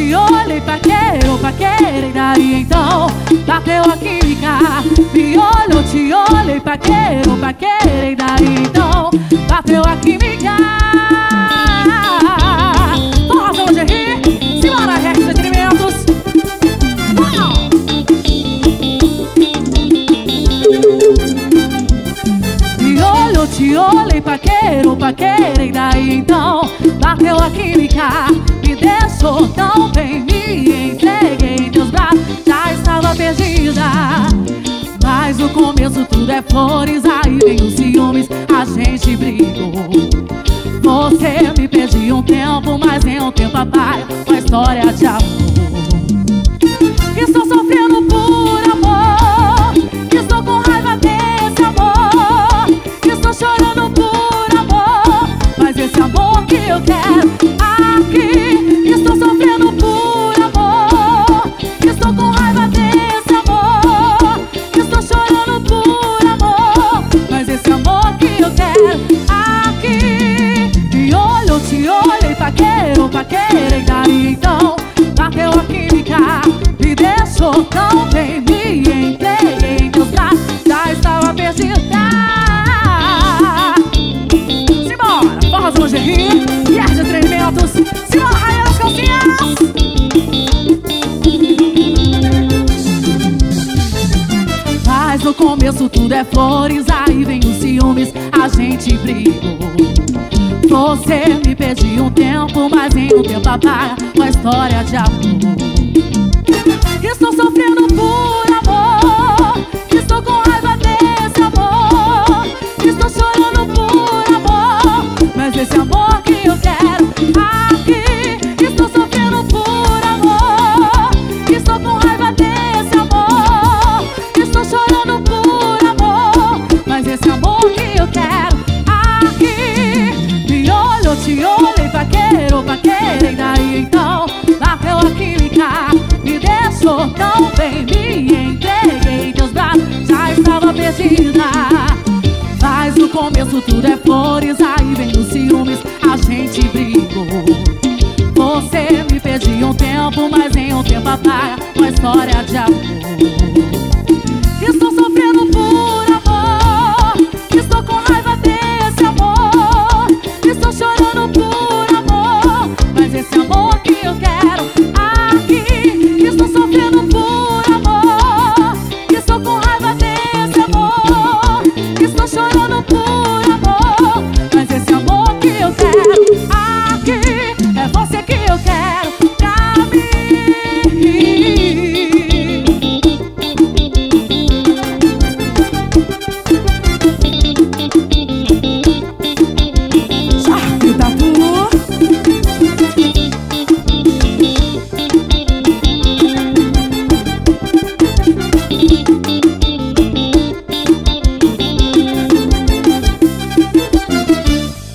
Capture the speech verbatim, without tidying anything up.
te olhei, paqueiro, paqueiro, e daí então bateu a química. Me olhou, te olhei, paqueiro, paqueiro, e daí então bateu a química. Forrozão de rir, simbora, Rex Entretenimentos. Me olhou, te olhei, paqueiro, paqueiro, e daí então bateu a química. Me deixou tão bem, me entreguei em teus braços, já estava perdida. Mas no começo tudo é flores, aí vem os ciúmes, a gente brigou. Você me pediu um tempo, mas em um tempo apaga uma história de amor. Estou sofrendo por amor, estou com raiva desse amor. Estou chorando por amor, mas esse amor que eu quero aqui. Estou sofrendo por amor, estou com raiva desse amor. Estou chorando por amor, mas esse amor que eu quero aqui. Me olhou, te olhei, paqueiro, paqueiro, e daí então bateu a química. Me deixou tão bem, me entreguei em teus braços, já estava perdida. Simbora, Forrozão de rir, Rex Entretenimentos. Simbora, rainha das calcinhas. Mas no começo tudo é flores, aí vem os ciúmes, a gente brigou. Você me pediu um tempo, mas em um tempo apaga uma história de amor. Estou sofrendo por amor, estou com raiva desse amor. Estou chorando por amor, mas esse amor que eu quero aqui. Estou sofrendo por amor, estou com raiva desse amor. Estou chorando por amor, mas esse amor que eu quero aqui. Me olhou, te olhei, paqueiro, paqueiro, e daí então bateu a química. Me deixou tão bem, me entreguei em teus braços, já estava perdida. Mas no começo tudo é flores, aí vem os ciúmes, a gente brigou. Você me pediu um tempo, mas em um tempo apaga uma história